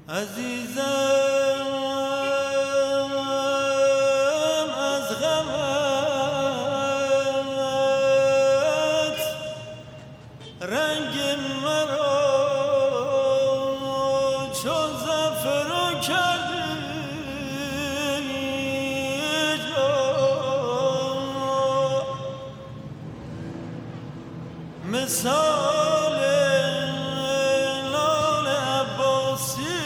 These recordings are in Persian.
عزیزم از غمت رنگ مرا چون زعفران کردی مثال لال عباسی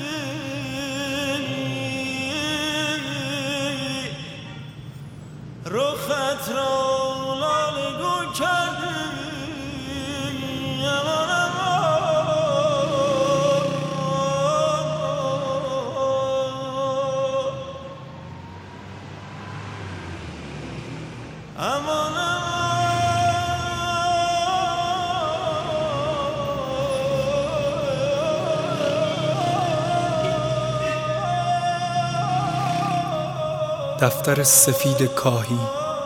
رخت را لاله گون کردی دفتر سفید کاهی،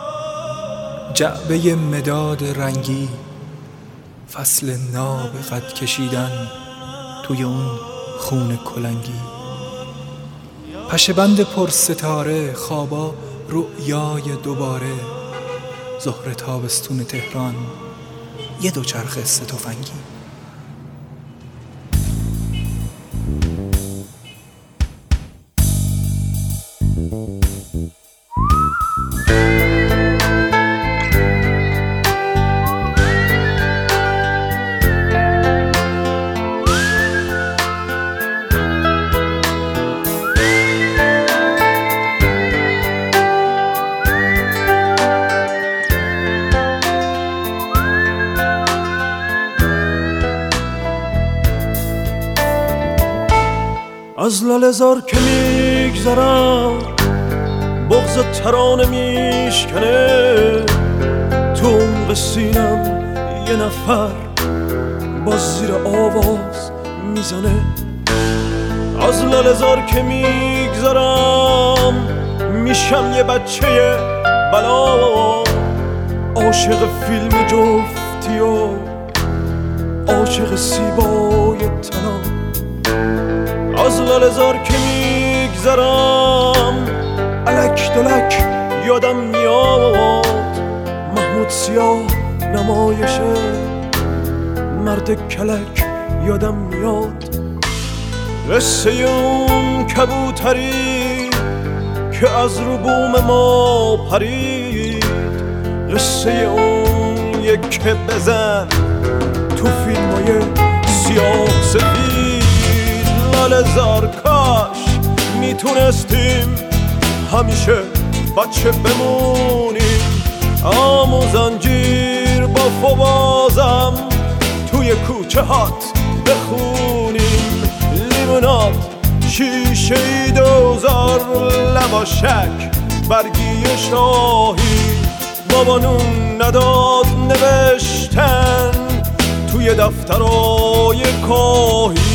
جعبه مداد رنگی، فصل ناب قد کشیدن توی اون خون کلنگی، پشه‌بند پر ستاره، خوابا رؤیای دوباره، ظهر تابستون تهران، یه دوچرخه سه تفنگی. از لاله‌زار که میگذرم بغض ترانه میشکنه، تو عمق سینم یه نفر باز زیر آواز میزنه. از لاله‌زار که میگذرم میشم یه بچه بلا، عاشق فیلم جفتی و عاشق سیبای طلا. از لاله‌زار که میگذرم الک دلک یادم میاد، محمود سیاه نمایشه مرد کلک یادم میاد. قصه اون کبوتری که از رو بوم ما پرید، قصه اون یکه بزن تو فیلمای سیاه سفید. لاله‌زار کاش میتونستیم همیشه بچه بمونیم، آموزنجیر با فوازم توی کوچه هات بخونیم. لیموناد شیشه دوزار لباشک برگی شاهی، بابا نون نداد نوشتن توی دفترای کاهی.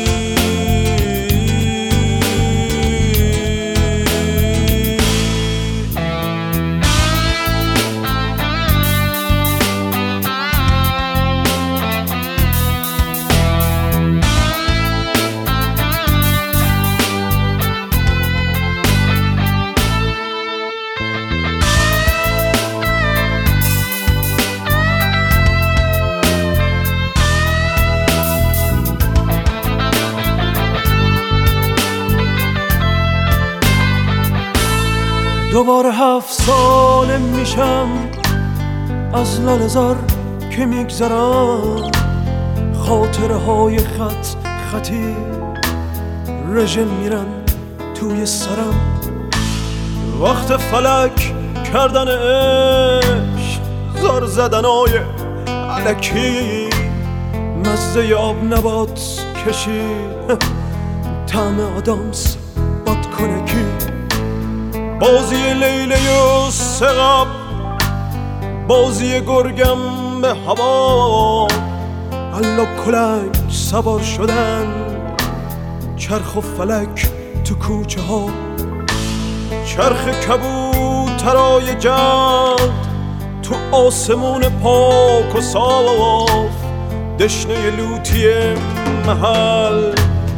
دوباره 7 ساله میشم از لاله‌زار که میگذرم، خاطره های خطی رژه میرن توی سرم. وقت فلک کردن عشق، زار زدنای الکی، مزه آب نبات کشید طعم آدامس بادکنکی. بازی لیله و سقب، بازی گرگم به هوا، الا کلنگ سوار شدن چرخ و فلک تو کوچه ها. چرخ کبوترای جد تو آسمون پاک و صاف، دشنه لوتی محل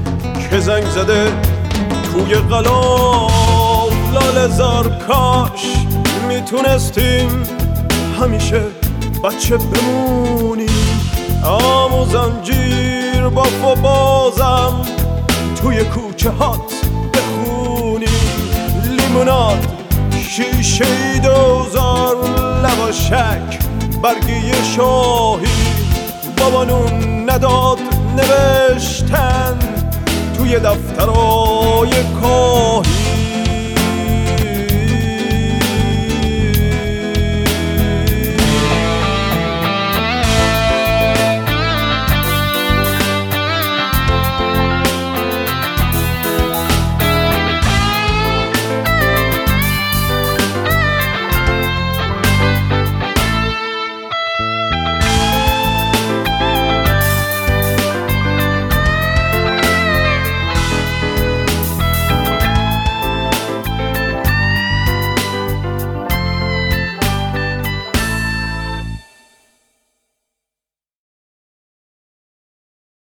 که زنگ زده توی قلاب لاله زار. کاش میتونستیم همیشه بچه بمونیم، آموزنجیر باف و بازم توی کوچه هات بخونیم. لیموناد شیشه دوزار، لواشک برگی شاهی، بابا نون نداد نوشتن توی دفترای کاهی.